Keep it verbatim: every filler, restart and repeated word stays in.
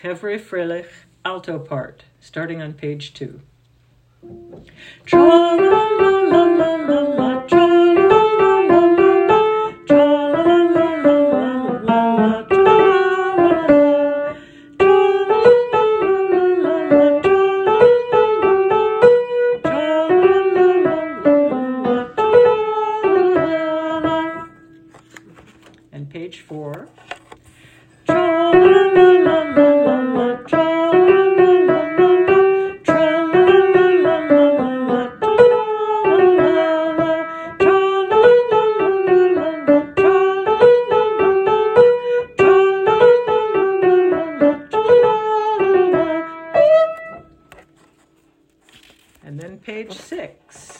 Hevre Freilich, alto part, starting on page two. Tra-la-la-la-la-la-la, tra-la-la-la-la-la, tra-la-la-la-la-la, tra-la-la-la, tra-la-la-la-la-la, tra-la-la-la-la-la. And page four. And then page six.